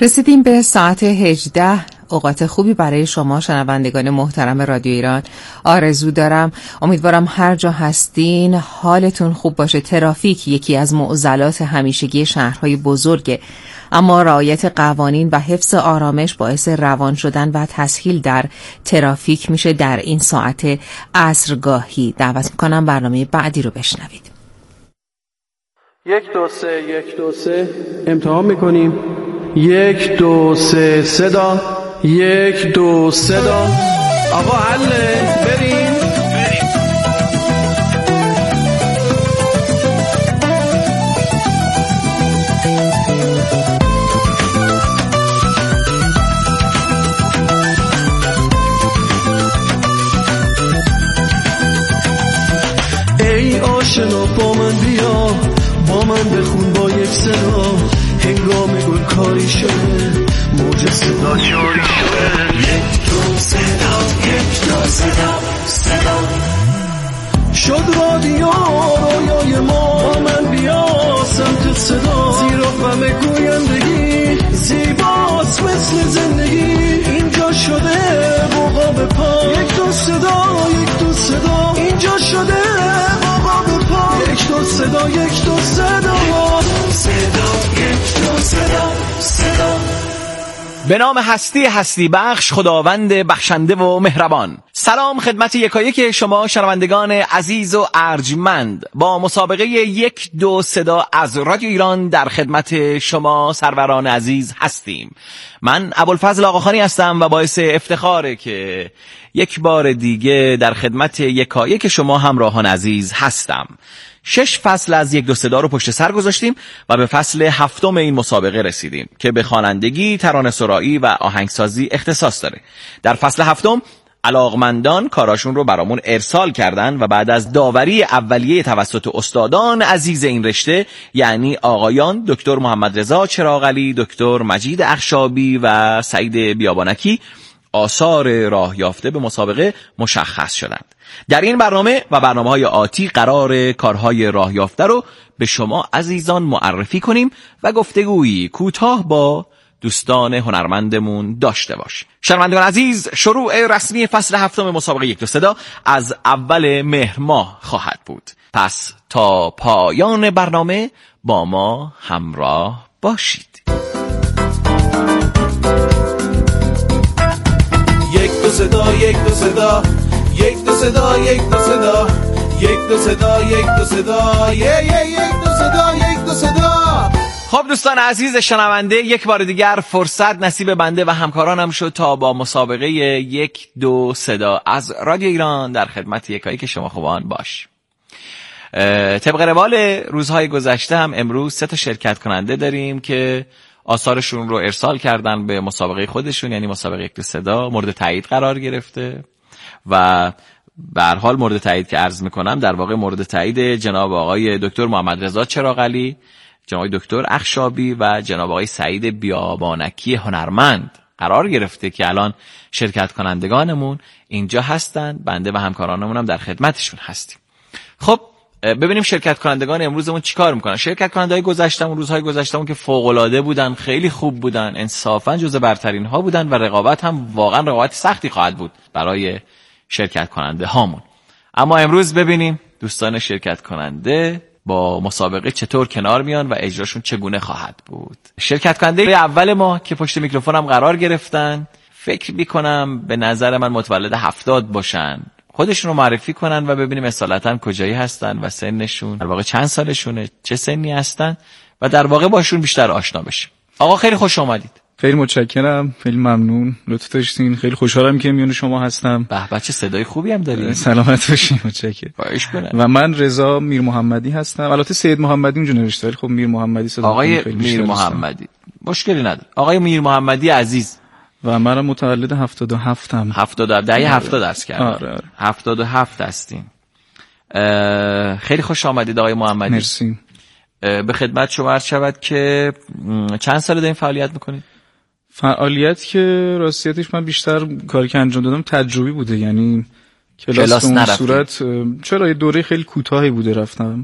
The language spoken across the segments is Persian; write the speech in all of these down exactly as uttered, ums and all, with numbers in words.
رسیدیم به ساعت هجده. اوقات خوبی برای شما شنوندگان محترم رادیو ایران آرزو دارم. امیدوارم هر جا هستین حالتون خوب باشه. ترافیک یکی از معضلات همیشگی شهرهای بزرگه، اما رعایت قوانین و حفظ آرامش باعث روان شدن و تسهیل در ترافیک میشه. در این ساعت عصرگاهی دعوت میکنم برنامه بعدی رو بشنوید. یک دو سه یک دو سه امتحان میکنیم. یک دو سه صدا، یک دو صدا. آقا حله، بریم بریم. ای آشنا با من بیا، با من بخون با یک صدا. هنگام گل کاری شده، موج صدا جاری شده. یک دو صدا، یک دو صدا، صدا شد رادیو رویای ما. با من بیا سمت صدا، زیرا غم گویندگی زیباست مثل زندگی. اینجا شده بوقا به پا. یک دو صدا، یک دو صدا، اینجا شده بوقا به پا. یک دو صدا، یک دو صدا، صدا یک دو صدا، صدا. به نام هستی هستی بخش، خداوند بخشنده و مهربان. سلام خدمت یکایک شما شنوندگان عزیز و ارجمند. با مسابقه یک دو صدا از رادیو ایران در خدمت شما سروران عزیز هستیم. من ابوالفضل آقاخانی هستم و باعث افتخاره که یک بار دیگه در خدمت یکایک شما همراهان عزیز هستم. شش فصل از یک دو صدا رو پشت سر گذاشتیم و به فصل هفتم این مسابقه رسیدیم که به خوانندگی، ترانه‌سرایی و آهنگسازی اختصاص داره. در فصل هفتم علاقمندان کاراشون رو برامون ارسال کردن و بعد از داوری اولیه توسط استادان عزیز این رشته، یعنی آقایان دکتر محمد رضا چراغعلی، دکتر مجید اخشابی و سعید بیابانکی، آثار راه یافته به مسابقه مشخص شدند. در این برنامه و برنامه‌های آتی قرار کارهای راه یافته رو به شما عزیزان معرفی کنیم و گفتگویی کوتاه با دوستان هنرمندمون داشته باش. شنوندگان عزیز، شروع رسمی فصل هفتم مسابقه یک دو صدا از اول مهر ماه خواهد بود. پس تا پایان برنامه با ما همراه باشید. یک دو صدا، یک دو صدا، یک دو صدا، یک دو صدا، یک دو صدا، یک دو صدا، یک یک دو صدا، یک دو صدا. خب دوستان عزیز شنونده، یک بار دیگر فرصت نصیب بنده و همکارانم شد تا با مسابقه یک دو صدا از رادیو ایران در خدمت یکایی که شما خوبان باش. طبق روال روزهای گذشته هم امروز سه تا شرکت کننده داریم که آثارشون رو ارسال کردن به مسابقه خودشون، یعنی مسابقه یک دو صدا مورد تایید قرار گرفته و به هر حال مورد تایید که عرض میکنم در واقع مورد تایید جناب آقای دکتر محمد رضا چراغعلی، جناب آقای دکتر اخشابی و جناب آقای سعید بیابانکی هنرمند قرار گرفته که الان شرکت کنندگانمون اینجا هستن. بنده و همکارانمون هم در خدمتشون هستیم. خب ببینیم شرکت کنندگان امروزمون چیکار میکنن. شرکت کنندگان گذشتمون، روزهای گذشتمون که فوق العاده بودن، خیلی خوب بودن، انصافا جزو برترین ها بودن و رقابت هم واقعا رقابت سختی خواهد بود برای شرکت کننده هامون. اما امروز ببینیم دوستان شرکت کننده با مسابقه چطور کنار میان و اجراشون چگونه خواهد بود. شرکت کننده اول ما که پشت میکروفونم قرار گرفتن، فکر میکنم به نظر من متولد هفتاد باشن. خودشون رو معرفی کنن و ببینیم اصالتا کجایی هستن و سنشون در واقع چند سالشونه، چه سنی هستن و در واقع باشون بیشتر آشنا بشیم. آقا خیلی خوش آمدید. خیلی متشکرم، خیلی ممنون، لطف داشتین. خیلی خوشحالم که میون شما هستم. به به، چه صدای خوبی هم دارین. سلامت باشین. متشکرم. خواهش کنم. و من رضا میر محمدی هستم. البته سید محمدی اونجا نوشته ولی خب میر محمدی صدا. آقای میر محمدی مشکلی نداره. آقای میر محمدی عزیز و منم متولد هفتاد و هفتم. هفتاد و هفت دهه هفتاد درس کردم. آره آره. هفتاد و هفت هستین. خیلی خوش آمدید آقای محمدی. مرسی. به خدمت شما عرض شود که چند ساله دارین فعالیت میکنید؟ فعالیت که راستیتش من بیشتر کاری که انجام دادم تجربی بوده، یعنی کلاس, کلاس به اون صورت. چرا یه دوره خیلی کوتاهی بوده رفتم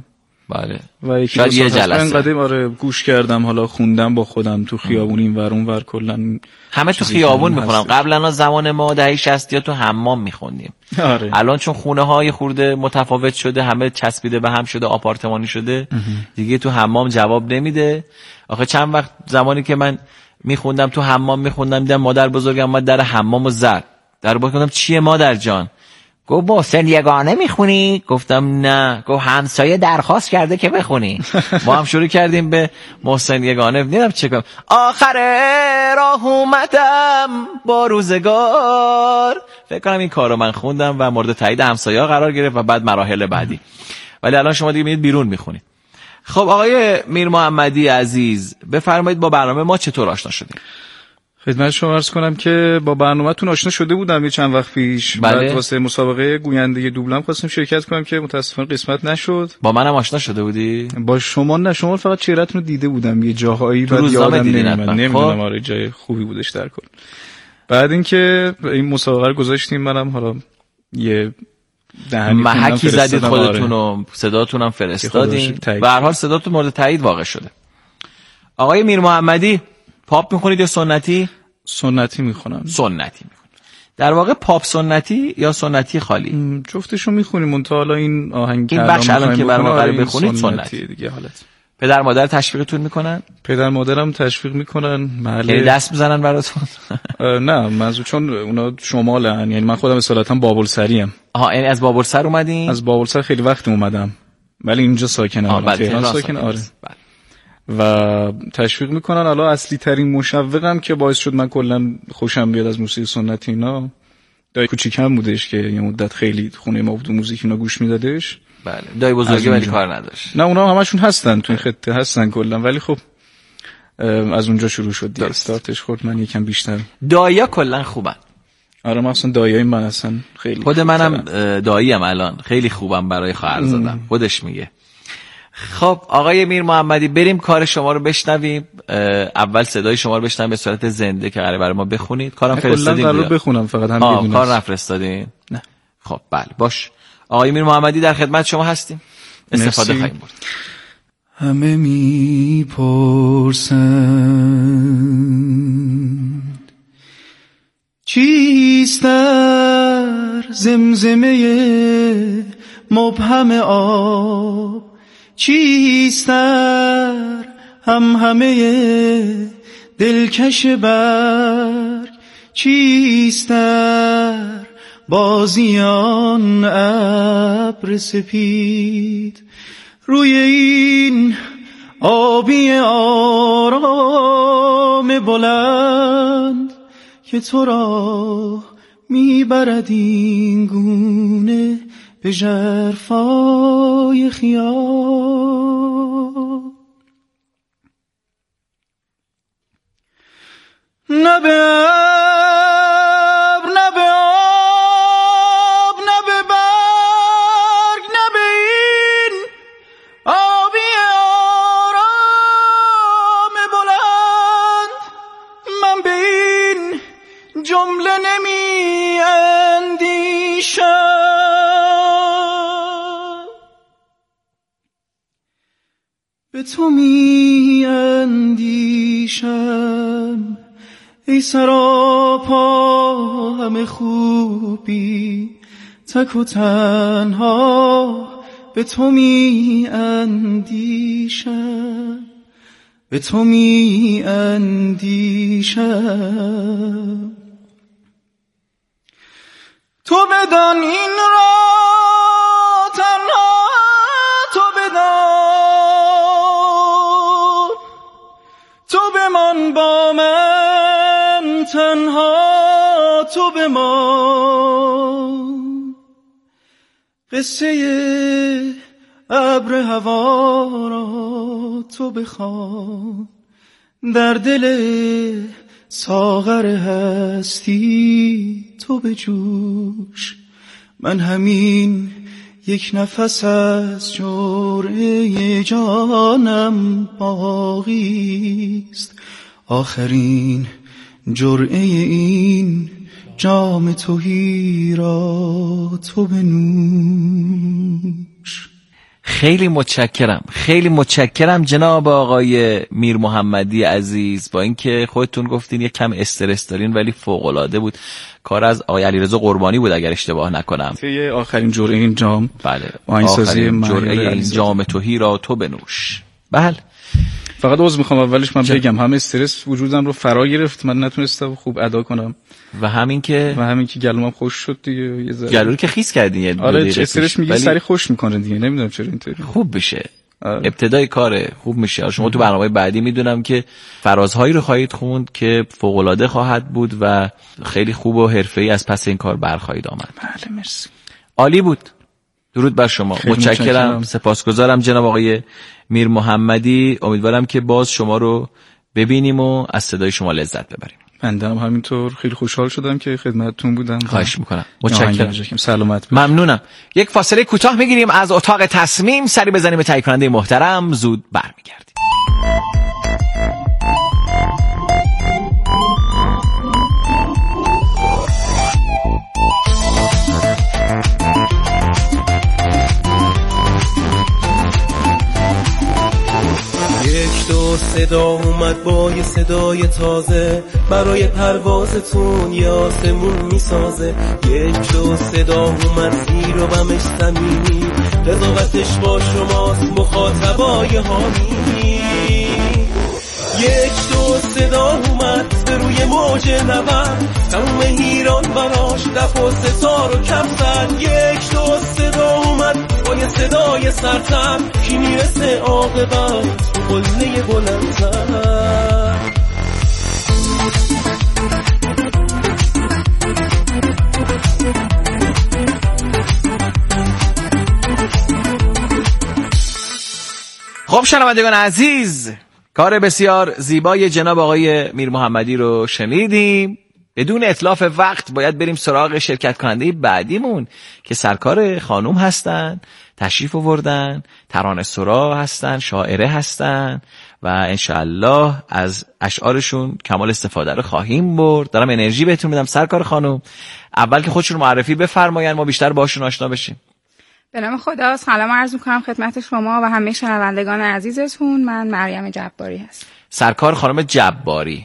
بله. و یکی شاید یه جلسه اینقدر آره گوش کردم، حالا خوندم با خودم تو خیابون این ور اون ور، کلا همه تو خیابون میخونم. قبلا زمان ما دهه شصت یا تو حمام میخوندیم. آره. الان چون خونه های خورده متفاوت شده، همه چسبیده به هم شده، آپارتمانی شده، دیگه تو حمام جواب نمیده. آخه چند وقت زمانی که من میخوندم تو حمام میخوندم، دیدم مادر بزرگم اومد در حمامو زد. در باز گفتم چیه مادر جان؟ گفت محسن یگانه میخونی؟ گفتم نه. گفت همسایه درخواست کرده که بخونی. ما هم شروع کردیم به محسن یگانه. دیدم چه کنم، آخر راه اومدم با روزگار. فکر کنم این کارو من خوندم و مورد تایید همسایه‌ها قرار گرفت و بعد مراحل بعدی. ولی الان شما دیگه میید بیرون میخونید. خب آقای میر محمدی عزیز، بفرمایید با برنامه ما چطور آشنا شدید؟ خدمت شما عرض کنم که با برنامه‌تون آشنا شده بودم یه چند وقت پیش. بله. بعد واسه مسابقه گوینده دوبلم خواستم شرکت کنم که متاسفانه قسمت نشد. با منم آشنا شده بودی؟ با شما نه، شما فقط چهرهتون رو دیده بودم یه جاهایی، بعد یادم نمیاد، نمیدونم آره جای خوبی بودش در کل. بعد اینکه این مسابقه رو گذاشتیم، منم حالا یه دهنی محکی زدید خودتون و صداتون هم فرستادین. به هر حال صداتون مورد تایید واقع شده. آقای میر محمدی، پاپ میخونید یا سنتی؟ سنتی میخونم. سنتی میخونم. در واقع پاپ سنتی یا سنتی خالی؟ جفتشو میخونیم. منتها حالا این آهنگ این بخش الان که برام قراره بخونید سنتی دیگه. حالت پدر مادر تشویقتون میکنن؟ پدر مادرم تشویق میکنن. بله. یعنی دست میزنن براتون؟ نه منظور چون اونا شمالن، یعنی من خودم اصالتا بابلسریم. آها، یعنی از بابلسر اومدین؟ از بابلسر خیلی وقت اومدم ولی اینجا ساکنم. تهران ساکنم. آره. بله. و تشویق میکنن. حالا اصلی ترین مشوقم که باعث شد من کلا خوشم بیاد از موسیقی سنتی اینا، دایی کوچیکم بودش که یه مدت خیلی خونه ما بود موزیک اینا گوش میدادش. بله. دایی بزرگی ولی کار نداشت. نه اونا همشون هستن تو این خطه هستن کلا، ولی خب از اونجا شروع شد دیگه. استارتش خورد من یکم بیشتر. داییا کلا خوبن. آره مثلا دایای من اصلا خیلی خود منم داییم الان خیلی خوبم برای خواهر زادم، خودش میگه. خب آقای میر محمدی، بریم کار شما رو بشنویم. اول صدای شما رو بشنویم به صورت زنده که قراره برای ما بخونید. کارم فرستادین؟ کلا قرار بخونم فقط هم بدونید. کار نفرستادین؟ نه. خب بله باش. آقای میر محمدی در خدمت شما هستیم. استفاده خواهیم برد. همه میپرسند چیست در زمزمه مبهم آب، چیست در هم همه دلکش برگ، چیست در بازیان ابر سپید، روی این آبی آرام بلند که تو را میبرد این گونه به ژرفای خیال. نه به ابر نه به آب نه به برگ نه به این آبی آرام بلند، من به این جمله نمی اندیشم، به تو می اندیشم ای سراپا همه خوبی، تک و تنها به تو می اندیشم، به تو می اندیشم. تو بدان این را تنها، تو بدان، تو بمان با من تنها، تو بمان. قصه ابر هوا را تو بخوان، در دل ساغر هستی تو بجوش، من همین یک نفس از جرعه جانم باقیست، آخرین جرعه این جام تهی را تو بنوش. خیلی متشکرم، خیلی متشکرم جناب آقای میر محمدی عزیز. با اینکه خودتون گفتین یک کم استرس دارین ولی فوق العاده بود. کار از آقای علیرضا قربانی بود اگر اشتباه نکنم. توی آخرین جرعه این جام، بله، آخرین جرعه این جام توهی را تو بنوش. بله. فقط عذر میخوام اولش من بگم هم استرس وجودم رو فرا گرفت، من نتونستم خوب ادا کنم و همین که و همین که گلومم خوش شد دیگه، یه ذره گلو که خیس کردین یه آره استرس میگه سری خوش میکنه دیگه، نمیدونم چرا اینطوری. خوب بشه. آره. ابتدای کاره خوب میشه. شما تو برنامه بعدی میدونم که فرازهایی رو خواهید خوند که فوق العاده خواهد بود و خیلی خوب و حرفه‌ای از پس این کار برخواهید آمد. بله مرسی. عالی بود. درود بر شما. متشکرم. سپاسگزارم جناب آقای میر محمدی. امیدوارم که باز شما رو ببینیم و از صدای شما لذت ببریم. من هم همینطور خیلی خوشحال شدم که خدمتتون بودم. خواهش میکنم. متشکرم. سلامت باشید. ممنونم. یک فاصله کوتاه میگیریم از اتاق تصمیم، سری بزنیم به تهیه کننده محترم، زود برمیگردیم. صدا اومد با یه صدای تازه، برای پروازتون یه آسمون میسازه. یک دو صدا اومد زیر و بمش صمیمی، قضاوتش با شماست مخاطبای حامی. یک دو صدا اومد به روی موج نبرد، تموم ایران براش دف و ستار و کف زد. یک دو صدا اومد با یه صدای سرتر، کی میرسه عاقبت تو قله بلندتر. خب شنوندگان عزیز، کار بسیار زیبای جناب آقای میر محمدی رو شنیدیم. بدون اتلاف وقت باید بریم سراغ شرکت کننده بعدیمون که سرکار خانوم هستن، تشریف آوردن، ترانه سرا هستن، شاعره هستن و انشاءالله از اشعارشون کمال استفاده رو خواهیم برد. دارم انرژی بهتون میدم. سرکار خانوم اول که خودشون معرفی بفرمایید ما بیشتر باهاشون آشنا بشیم. به نام خدا سلام عرض میکنم خدمت شما و همه شنوندگان عزیزتون. من مریم جباری هستم. سرکار خانم جباری،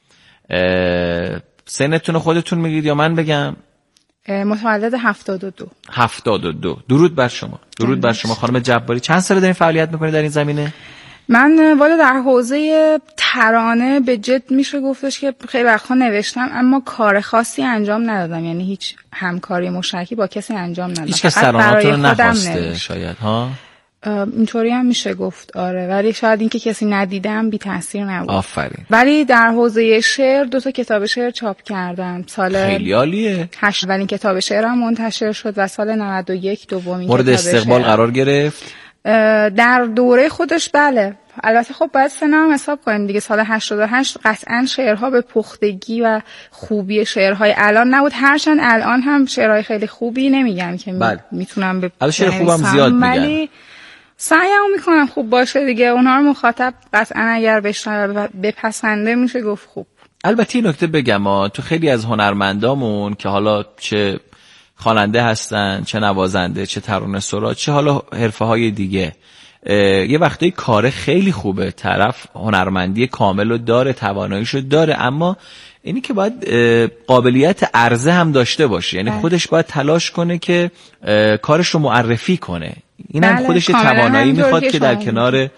سنتون خودتون میگید یا من بگم؟ متولد هفتاد و دو. هفتاد و دو. درود بر شما. درود بر شما خانم جباری. چند ساله دارین فعالیت میکنید در این زمینه؟ من والا در حوزه ترانه به جد میشه گفتش که خیلی وقتا نوشتم اما کار خاصی انجام ندادم، یعنی هیچ همکاری مشترکی با کسی انجام ندادم. هیچ کس ترانه‌تون رو نخواسته شاید ها؟ اینطوری هم میشه گفت آره، ولی شاید این که کسی ندیدم بی تاثیر نبود. آفرین. ولی در حوزه شعر دو تا کتاب شعر چاپ کردم. سال خیلی عالیه. هشت اولین کتاب شعرم منتشر شد و سال نود و یک دومین مورد استقبال قرار گرفت. در دوره خودش بله. البته خب باید سنم حساب کنیم دیگه. سال هشتاد و هشت قطعا شعرها به پختگی و خوبی شعرهای الان نبود، هرچند الان هم شعرهای خیلی خوبی نمیگم که بله. میتونم به الان شعر خوبم زیاد میگن، ولی سعیمو میکنم خوب باشه دیگه. اونها رو مخاطب قطعا اگر بشنوه بپسنده میشه گفت خوب. البته این نکته بگم ها، تو خیلی از هنرمندامون که حالا چه خواننده هستن، چه نوازنده، چه ترانه سرا، چه حالا حرفه‌های دیگه، یه وقتی کار خیلی خوبه، طرف هنرمندی کامل رو داره، تواناییشو داره، اما اینی که باید قابلیت عرضه هم داشته باشه، یعنی خودش باید تلاش کنه که کارش رو معرفی کنه. این هم بله، خودش توانایی میخواد که در کنار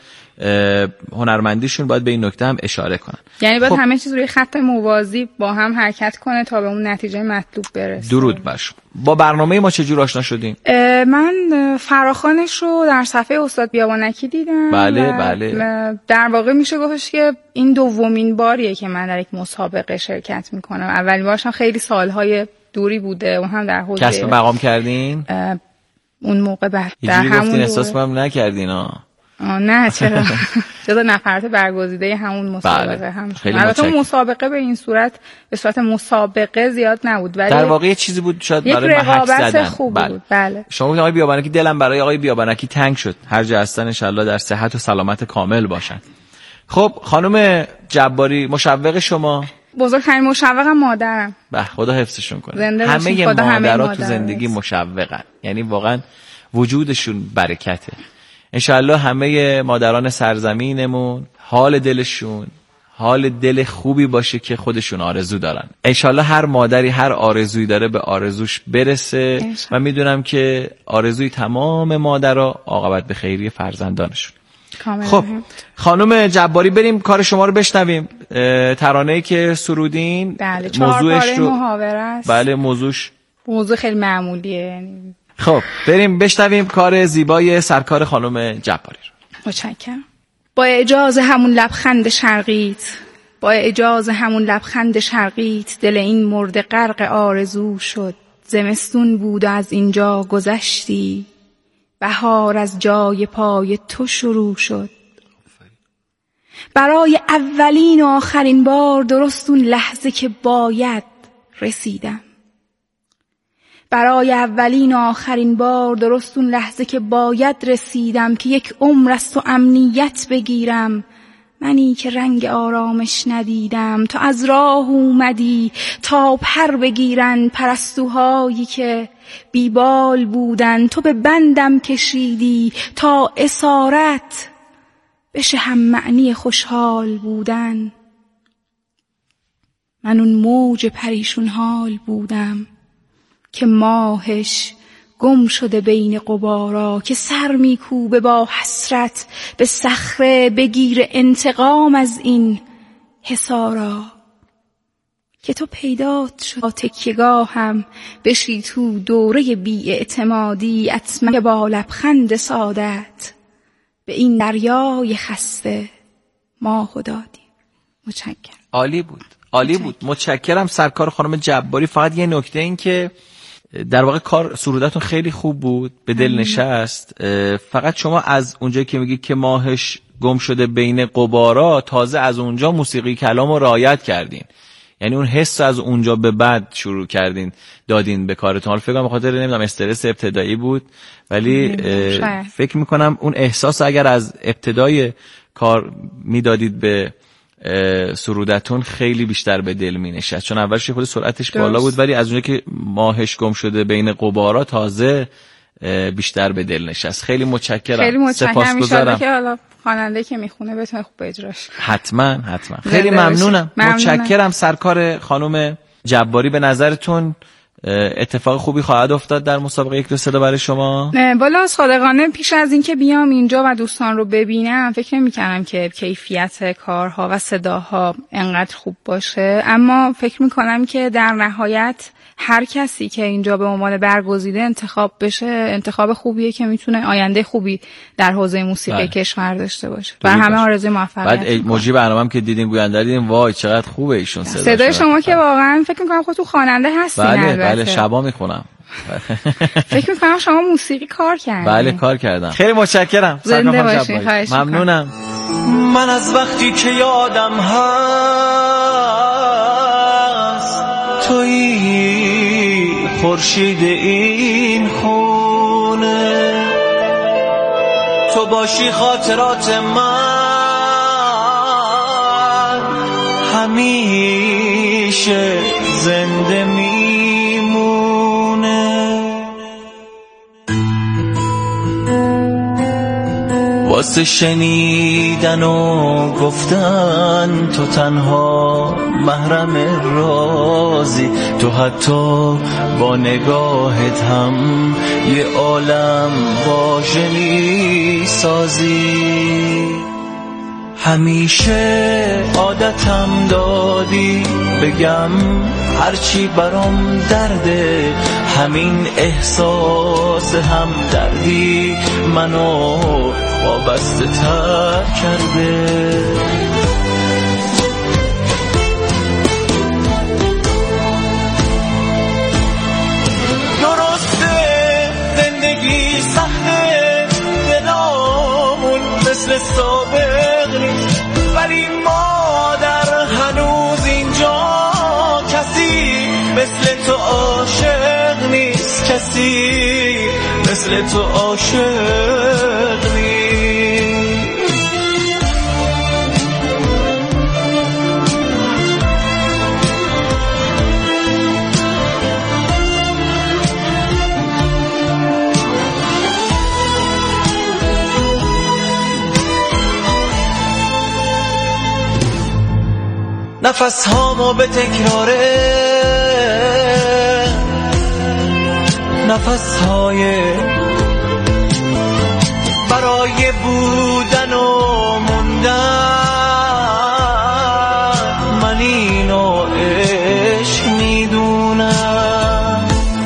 هنرمندیشون باید به این نکته هم اشاره کنن. یعنی باید خب. همه چیز روی خط موازی با هم حرکت کنه تا به اون نتیجه مطلوب برسه. درود بر شما. با برنامه ما چجور آشنا شدین؟ من فراخوانش رو در صفحه استاد بیابانکی دیدم. بله بله. در واقع میشه گفتش که این دومین باریه که من در یک مسابقه شرکت میکنم. اولین بارش هم خیلی سالهای دوری بوده، اون هم در حوزه کسب مقام کردین؟ اون موقع بعد در همون احساس کنم نکردین ها. نه چرا جدا نفرات برگزیده همون مسابقه بله. هم البته مسابقه به این صورت به صورت مسابقه زیاد نبود، ولی در واقع یه چیزی بود شاید برای محک زدن. خوب بله. بود. بله. شما گفتید آقای بیابانکی، دلم برای آقای بیابانکی تنگ شد، هر جا هستن ان شاءالله در صحت و سلامت کامل باشن. خب خانم جباری، مشوق شما؟ بزرگترین مشوقم مادرم. به خدا حفظشون کنه. همه مادرها تو زندگی مشوقن، یعنی واقعا وجودشون برکته. انشالله همه مادران سرزمینمون حال دلشون حال دل خوبی باشه که خودشون آرزو دارن. انشالله هر مادری هر آرزویی داره به آرزوش برسه و میدونم که آرزوی تمام مادرها عاقبت به خیری فرزندانشون. خب خانم جباری بریم کار شما رو بشنویم. ترانه‌ای که سرودین بله موضوعش رو محاوره است. بله موضوعش موضوع خیلی معمولیه. خب بریم بشنویم کار زیبای سرکار خانم جباری رو. متشکرم. با اجازه همون لبخند شرقیت، با اجازه همون لبخند شرقیت، دل این مرد غرق آرزو شد. زمستون بود و از اینجا گذشتی، بهار از جای پای تو شروع شد. برای اولین و آخرین بار درست اون لحظه که باید رسیدم. برای اولین و آخرین بار درست اون لحظه که باید رسیدم که یک عمر از تو امنیت بگیرم. منی که رنگ آرامش ندیدم، تو از راه اومدی تا پر بگیرن پرستوهایی که بیبال بودن. تو به بندم کشیدی تا اسارت بشه هم معنی خوشحال بودن. من اون موج پریشون حال بودم که ماهش گم شده بین غبارا، که سر میکوبه با حسرت به صخره بگیر انتقام از این حصارا. که تو پیدات شد تکیه‌گاهم بشی تو دوره بی‌اعتمادی، اتمنى که با لبخند سعادت به این دریای خسته ماهو دادی. متشکرم. عالی بود عالی بود متشکرم سرکار خانم جباری. فقط یه نکته این که در واقع کار سرودتون خیلی خوب بود، به دل نشست. فقط شما از اونجایی که میگی که ماهش گم شده بین غبارا، تازه از اونجا موسیقی کلام رو رعایت کردین، یعنی اون حس از اونجا به بعد شروع کردین دادین به کارتون. حالا فکر کنم به خاطر نمیدونم استرس ابتدایی بود، ولی فکر میکنم اون احساس اگر از ابتدای کار میدادید به سرودتون خیلی بیشتر به دل می نشست، چون اولش خود سرعتش بالا بود، ولی از اونجا که ماهش گم شده بین غبارا تازه بیشتر به دل نشست. خیلی متشکرم. خیلی متشکرم. میشالله که حالا خواننده که میخونه بتونه خوب اجراش. حتما حتما. خیلی ممنونم. متشکرم سرکار خانم جباری. به نظرتون اتفاق خوبی خواهد افتاد در مسابقه یک دو صدا برای شما؟ والا صادقانه پیش از این که بیام اینجا و دوستان رو ببینم فکر نمی‌کردم که کیفیت کارها و صداها انقدر خوب باشه، اما فکر می‌کنم که در نهایت هر کسی که اینجا به عنوان برگزیده انتخاب بشه انتخاب خوبیه که میتونه آینده خوبی در حوزه موسیقی بله. کشور داشته باشه. و همه آرزوی موفقیت. بعد موجی برنامه‌ام که دیدین گوینده دیدین وای چقدر خوبه ایشون صدا. صدای شما که واقعا فکر می‌کنم خودتون خواننده هستین. بله بله شبا میخونم. فکر می‌کنم شما موسیقی کار کردین. بله کار کردم. خیلی متشکرم. زنده باشین. خواهش می‌کنم. ممنونم. من از وقتی که یادم هست تویی خورشید این خونه، تو باشی خاطرات من همیشه زنده میمونه. واسه شنیدن و گفتن تو تنها محرم رازی، تو حتی با نگاهت هم یه عالم واژه میسازی. همیشه عادتم دادی بگم هرچی برام درده، همین احساس هم دردی منو وابسته تر کرده. درسته زندگی سخته، دلامون مثل سابق نیست، ولی مادر هنوز اینجا کسی مثل تو عاشق نیست، کسی مثل تو عاشق نیست. نفس هامو به تکراره، نفس های برای بودن و موندن. من اینو عشق میدونم.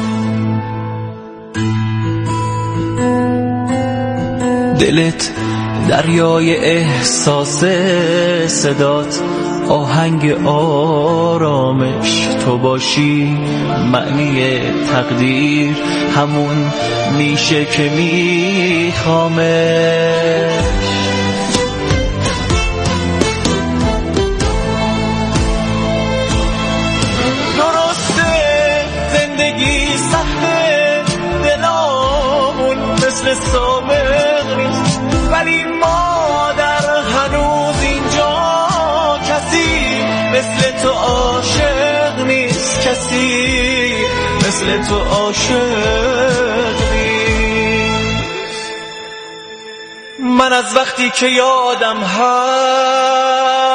دلت دریای احساس، صدات آهنگ آرامش. تو باشی معنی تقدیر، همون میشه که میخوامش. درسته زندگی سخته، دلامون مثل سابق نیست، ولی مادر هنوز اینجا کسی مثل تو عاشق نیست، کسی مثل تو عاشق نیست. من از وقتی که یادم هست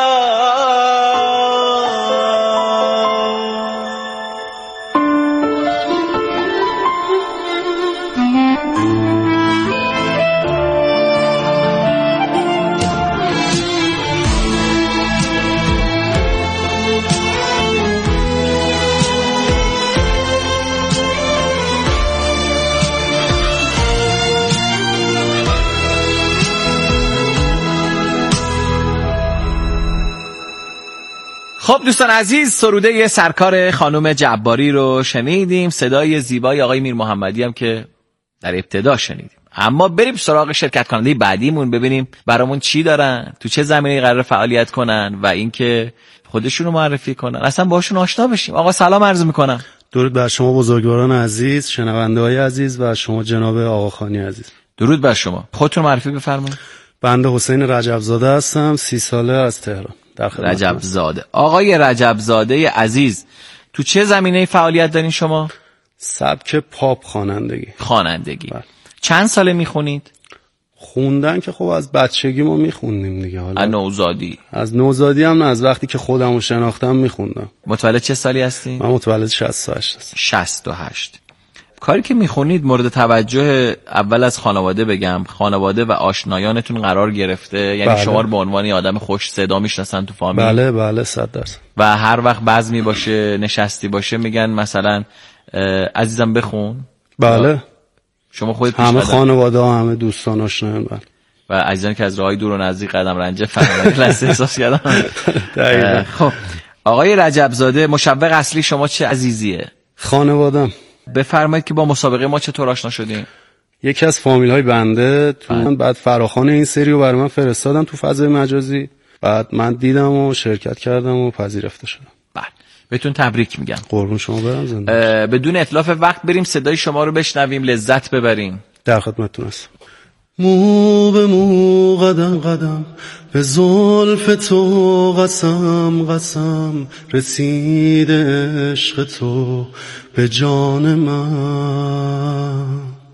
خب دوستان عزیز، سروده سرکار خانم جباری رو شنیدیم، صدای زیبای آقای میر محمدی هم که در ابتدا شنیدیم. اما بریم سراغ شرکت کننده بعدیمون، ببینیم برامون چی دارن، تو چه زمینه‌ای قرار فعالیت کنن و اینکه خودشون رو معرفی کنن، اصلا باشون آشنا بشیم. آقا سلام عرض میکنم. درود بر شما بزرگواران عزیز، شنونده‌های عزیز و شما جناب آقاخانی عزیز. درود بر شما. خودتون معرفی بفرمایید. بنده حسین رجبزاده هستم، سی ساله از تهران. رجبزاده. آقای رجبزاده عزیز، تو چه زمینه فعالیت دارین شما؟ سبک پاپ خوانندگی. خوانندگی. بله. چند ساله میخونید؟ خوندن که خب از بچگی ما میخوندیم دیگه. حالا از نوزادی؟ از نوزادی هم نه، از وقتی که خودمو شناختم میخوندم. متولد چه سالی هستی؟ من متولد شصت و هشت هستم. شصت و هشت. کاری که میخونید مورد توجه اول از خانواده بگم، خانواده و آشنایانتون قرار گرفته؟ یعنی بله. شما رو به عنوان آدم خوش صدا میشناسن تو فامیل؟ بله بله صد درصد. و هر وقت بزمی باشه، نشستی باشه، میگن مثلا عزیزم بخون؟ بله. شما خودت همه خانواده ها، همه دوستان، آشنایان. بله. و عزیزانی که از راههای دور و نزدیک قدم رنجه فرمایید لحظه احساس کردم. دقیقاً. خب آقای رجبزاده، مشوق اصلی شما چه عزیزیه؟ خانوادم. بفرمایید که با مسابقه ما چطور آشنا شدیم؟ یکی از فامیل های بنده تو من بعد فراخوان این سری رو برای من فرستادن تو فضای مجازی، بعد من دیدم و شرکت کردم و پذیرفته شدم. بله، بهتون تبریک میگم. قربون شما برم. زنده بدون اتلاف وقت بریم صدای شما رو بشنویم، لذت ببریم. در خدمتتون هستم. مو به مو، قدم قدم، به زلف تو قسم قسم، رسید عشق تو به جان من.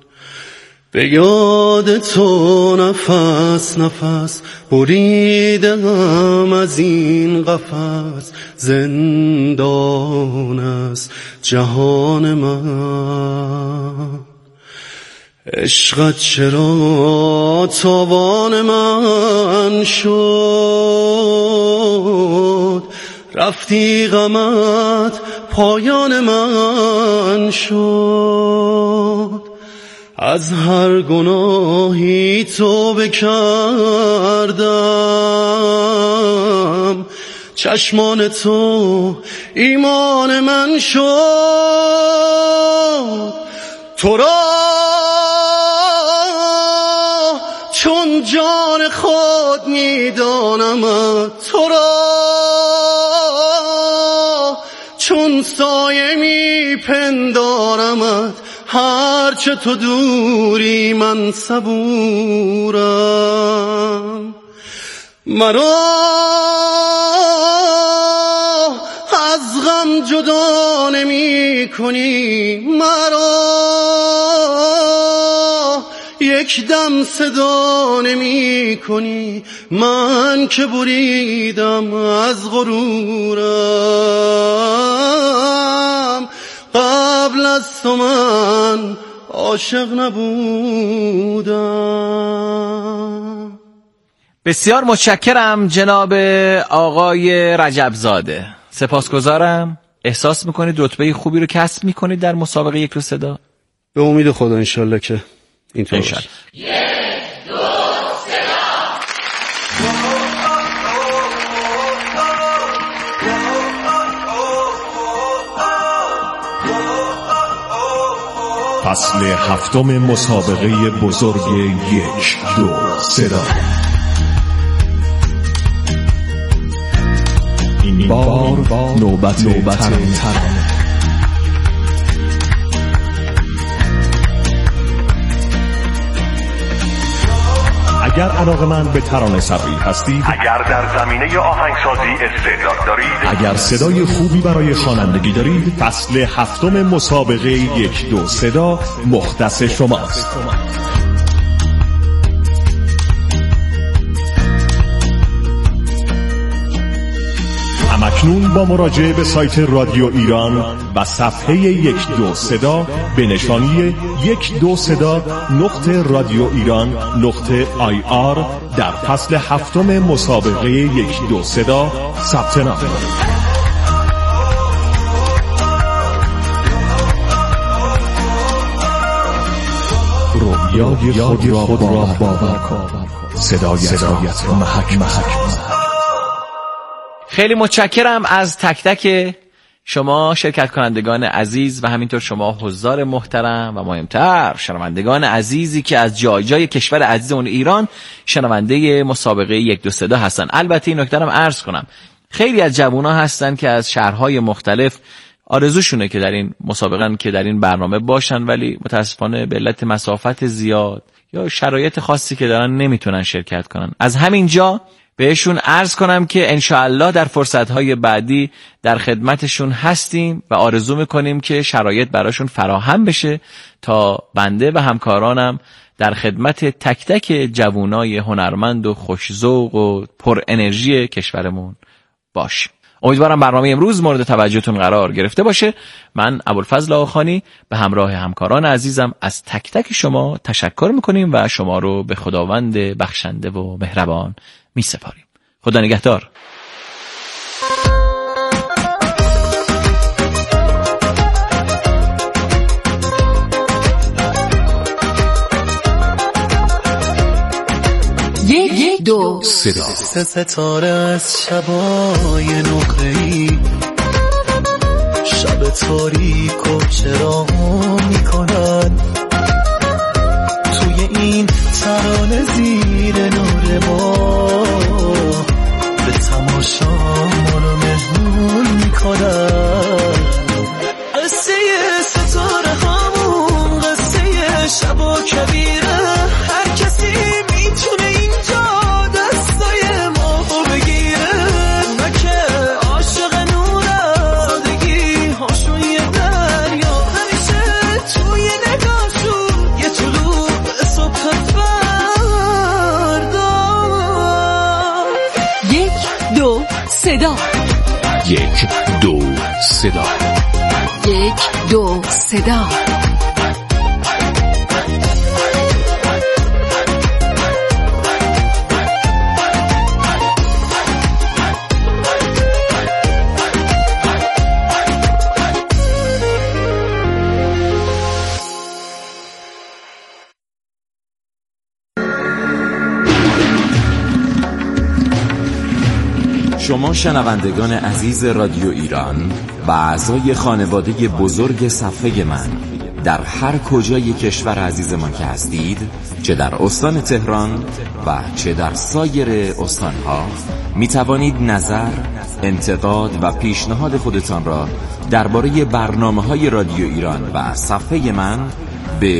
به یاد تو نفس نفس بریدم از این قفس، زندان است جهان من. عشقت چرا تاوان من شد، رفتی غمت پایان من شد. از هر گناهی توبه کردم، چشمان تو ایمان من شد. تو را چون جان خود میدانم، تو را چون سایه میپندارم، هرچه تو دوری من صبورم. مرا از غم جدا نمی کنی، مرا یک دم صدا نمی کنی، من که بریدم از غرورم، قبل از تو من عاشق نبودم. بسیار متشکرم جناب آقای رجبزاده، سپاسگزارم. احساس میکنید رتبه خوبی رو کسب میکنید در مسابقه یک دو صدا؟ به امید خدا انشالله که اینطور باشه. یک دو صدا. فصل هفتم مسابقه بزرگ یک دو صدا. این بار نوبت ترانه. اگر علاقه‌مند به ترانه سرایی هستید، اگر در زمینه آهنگسازی استعداد دارید، اگر صدای خوبی برای خوانندگی دارید، فصل هفتم مسابقه یک دو صدا مختص شماست. همکنون با مراجعه به سایت رادیو ایران و صفحه یک دو صدا به نشانی یک دو صدا نقطه رادیو ایران نقطه آی آر در فصل هفتم مسابقه یک دو صدا ثبت نام کنید. رویای خود را باور کن، صدایت محک محک. خیلی متشکرم از تک تک شما شرکت کنندگان عزیز و همینطور شما حضار محترم و مهمتر شنوندگان عزیزی که از جای جای کشور عزیزمون ایران شنونده مسابقه یک دو صدا هستن. البته این نکته رو عرض کنم، خیلی از جوونا هستن که از شهرهای مختلف آرزوشونه که در این مسابقه که در این برنامه باشن، ولی متاسفانه به علت مسافت زیاد یا شرایط خاصی که دارن نمیتونن شرکت کنن. از همین جا بهشون عرض کنم که انشاءالله در فرصتهای بعدی در خدمتشون هستیم و آرزو میکنیم که شرایط براشون فراهم بشه تا بنده و همکارانم در خدمت تک تک جوانای هنرمند و خوش‌ذوق و پر انرژی کشورمون باشیم. امیدوارم برنامه امروز مورد توجهتون قرار گرفته باشه. من ابوالفضل آقاخانی به همراه همکاران عزیزم از تک تک شما تشکر میکنیم و شما رو به خداوند بخشنده و مهربان می سپاریم. خدا نگهدار. یک دو صدا. سه ستاره از شبای نقره‌ای، شب تاریک و چراغ میکنن، توی این ترانه زیر نور ما به تماشا منو مهمون میکنن. قصه ستاره همون قصه شب و کبیره، هر کسی میتونه اینجا دستای ما بگیره. اونا که عاشق نورادگی هاشون یه دریا، همیشه توی نگاهشون یه طلوع صبح فردا. یک دو صدا. یک دو صدا. یک دو صدا. شما شنوندگان عزیز رادیو ایران و اعضای خانواده بزرگ صفحه من در هر کجای کشور عزیزمان که هستید، چه در استان تهران و چه در سایر استانها، می توانید نظر، انتقاد و پیشنهاد خودتان را درباره برنامه‌های رادیو ایران و صفحه من